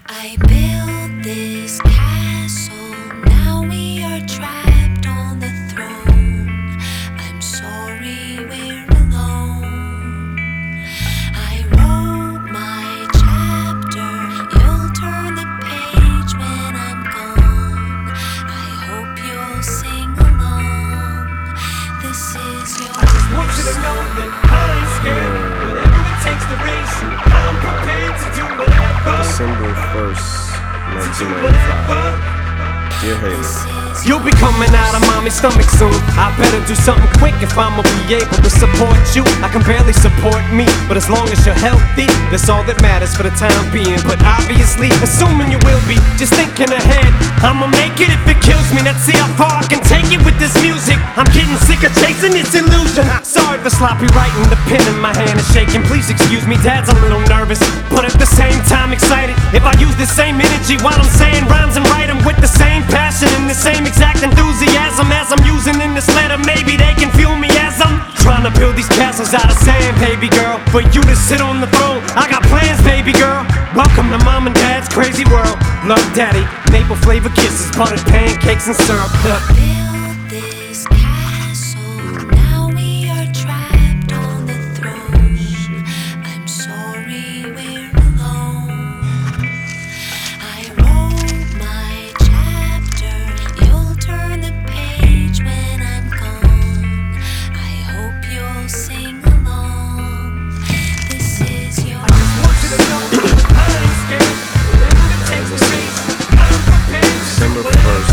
I built this castle, now we are trapped on the throne. I'm sorry we're alone. I wrote my chapter, you'll turn the page when I'm gone. I hope you'll sing along. This is your I just want you to know that I ain't scared. Whatever it takes to race, I'm prepared to do whatever. December 1st, 1995. Dear Haley. You'll be coming out of mommy's stomach soon. I better do something quick if I'ma be able to support you. I can barely support me, but as long as you're healthy, that's all that matters for the time being. But obviously, assuming you will be, just thinking ahead, I'ma make it if it kills me. Let's see how far I can take it with this music. I'm getting sick of chasing this illusion. Sorry for sloppy writing, the pen in my hand is shaking. Please excuse me, Dad's a little nervous, but at the same time excited. If I use the same energy while I'm saying rhymes and write them with the same passion and the same exact enthusiasm as I'm using in this letter, maybe they can feel me as I'm trying to build these castles out of sand, baby girl. For you to sit on the throne, I got plans, baby girl. Welcome to Mom and Dad's crazy world. Love, Daddy, maple flavor kisses, buttered pancakes and syrup. Build this castle, now we are trapped on the throne. I'm sorry we're alone. I wrote my chapter, you'll turn the page when I'm gone. I hope you'll sing along. This is your December 1st,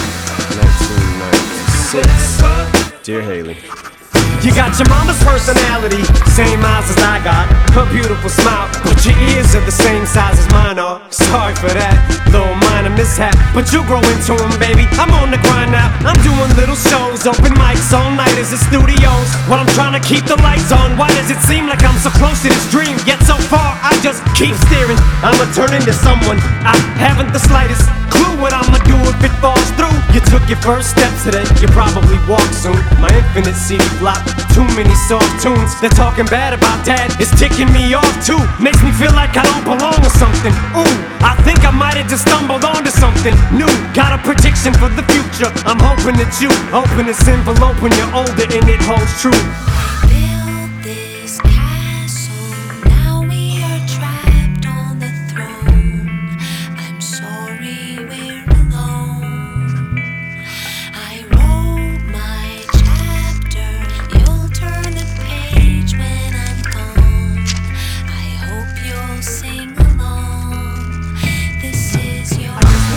1996. Dear Haley. You got your mama's personality, same eyes as I got, her beautiful smile, but your ears are the same size as mine are. Sorry for that, little minor mishap, but you'll grow into them, baby. I'm on the grind now, I'm doing little shows, open mics all nighters at studios. While I'm trying to keep the lights on, why does it seem like I'm so close to this dream? Yet so far, I just keep steering. I'ma turn into someone I haven't the slightest clue what I'ma do if it falls through. You took your first steps today, you probably walk soon. My infinite CD flop, too many soft tunes. They're talking bad about Dad, it's ticking me off too. Makes me feel like I don't belong or something. Ooh, I think I might have just stumbled onto something new. Got a prediction for the future, I'm hoping that you open this envelope when you're older and it holds true. build this castle, now we are trapped on the throne. I'm sorry we're alone. I wrote my chapter, you'll turn the page when I'm gone. I hope you'll sing along. This is your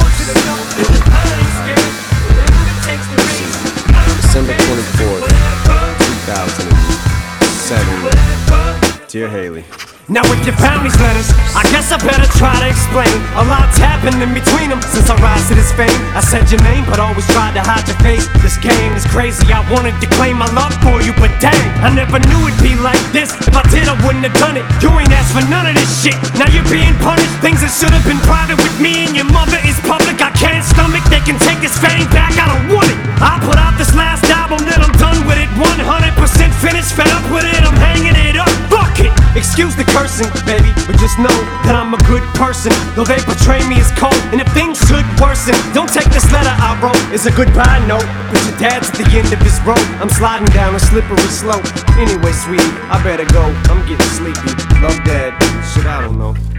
December 24th, 2007. Dear Haley. Now if you found these letters, I guess I better try to explain. A lot's happened in between them since I rise to this fame. I said your name, but always tried to hide your face. This game is crazy, I wanted to claim my love for you, but dang, I never knew it'd be like this. If I did, I wouldn't have done it. You ain't asked for none of this shit, now you're being punished. Things that should have been private with me and your mother is public. I can't stomach, they can take this fame back, I don't want it. I put out this last album, then I'm done with it. 100% finished, fed up with it, I'm hanging it up. Fuck it! Excuse the cursing, baby, but just know that I'm a good person. Though they portray me as cold, and if things should worsen, don't take this letter I wrote as a goodbye note. But your dad's at the end of his road, I'm sliding down a slippery slope. Anyway, sweetie, I better go, I'm getting sleepy. Love, Dad. Shit, I don't know.